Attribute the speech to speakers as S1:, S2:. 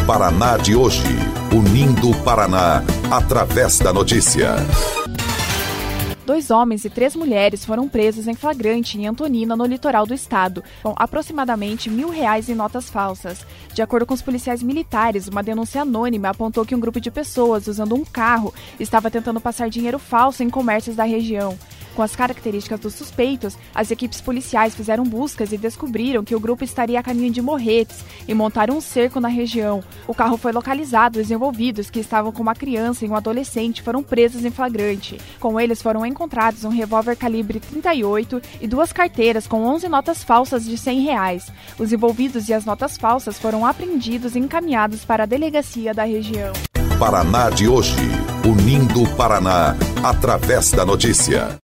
S1: Paraná de hoje, unindo o Paraná através da notícia.
S2: 2 homens e 3 mulheres foram presos em flagrante em Antonina, no litoral do estado, com aproximadamente R$1.000 em notas falsas. De acordo com os policiais militares, uma denúncia anônima apontou que um grupo de pessoas usando um carro estava tentando passar dinheiro falso em comércios da região. Com as características dos suspeitos, as equipes policiais fizeram buscas e descobriram que o grupo estaria a caminho de Morretes e montaram um cerco na região. O carro foi localizado e os envolvidos, que estavam com uma criança e um adolescente, foram presos em flagrante. Com eles foram encontrados um revólver calibre 38 e 2 carteiras com 11 notas falsas de R$100. Os envolvidos e as notas falsas foram apreendidos e encaminhados para a delegacia da região.
S1: Paraná de hoje, unindo o Paraná através da notícia.